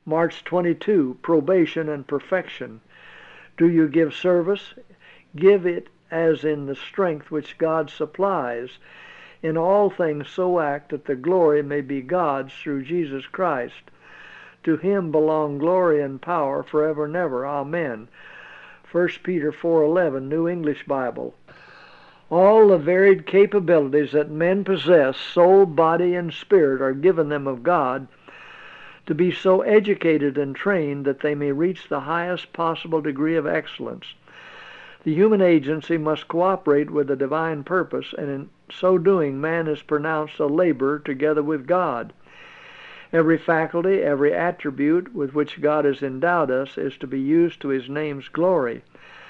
March 22, probation and perfection. Do you give service? Give it as in the strength which God supplies. In all things so act that the glory may be God's through Jesus Christ. To him belong glory and power forever and ever. Amen. 1 Peter 4:11, New English Bible. All the varied capabilities that men possess, soul, body, and spirit, are given them of God to be so educated and trained that they may reach the highest possible degree of excellence. The human agency must cooperate with the divine purpose, and in so doing man is pronounced a laborer together with God. Every faculty, every attribute with which God has endowed us is to be used to his name's glory.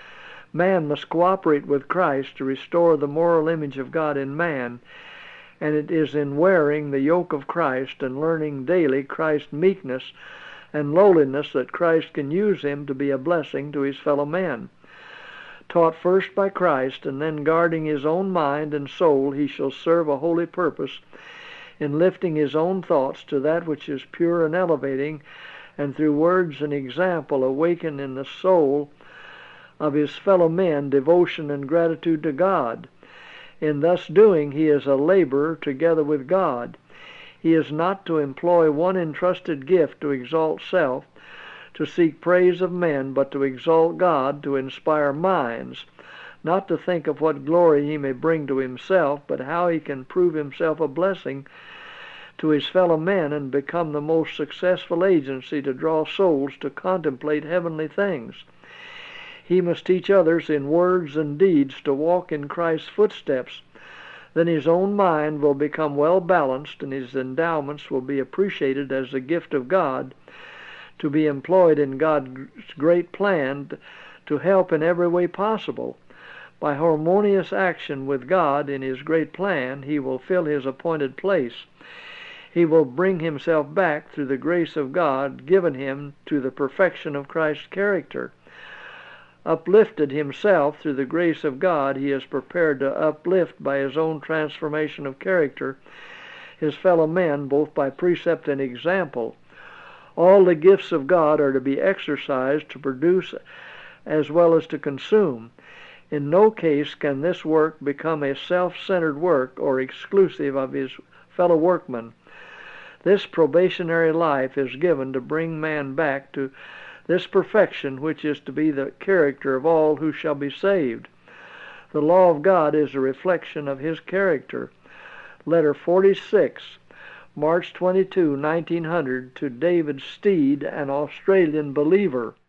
Man must cooperate with Christ to restore the moral image of God in man, and it is in wearing the yoke of Christ and learning daily Christ's meekness and lowliness that Christ can use him to be a blessing to his fellow men. Taught first by Christ, and then guarding his own mind and soul, he shall serve a holy purpose in lifting his own thoughts to that which is pure and elevating, and through words and example awaken in the soul of his fellow men devotion and gratitude to God. In thus doing, he is a laborer together with God. He is not to employ one entrusted gift to exalt self, to seek praise of men, but to exalt God, to inspire minds, not to think of what glory he may bring to himself, but how he can prove himself a blessing to his fellow men and become the most successful agency to draw souls to contemplate heavenly things. He must teach others in words and deeds to walk in Christ's footsteps. Then his own mind will become well balanced, and his endowments will be appreciated as the gift of God, to be employed in God's great plan to help in every way possible. By harmonious action with God in his great plan, he will fill his appointed place. He will bring himself back through the grace of God given him to the perfection of Christ's character. Uplifted himself through the grace of God, he is prepared to uplift by his own transformation of character his fellow men, both by precept and example. All the gifts of God are to be exercised to produce as well as to consume. In no case can this work become a self-centered work or exclusive of his fellow workmen. This probationary life is given to bring man back to this perfection which is to be the character of all who shall be saved. The law of God is a reflection of his character. Letter 46, March 22, 1900, to David Steed, an Australian believer.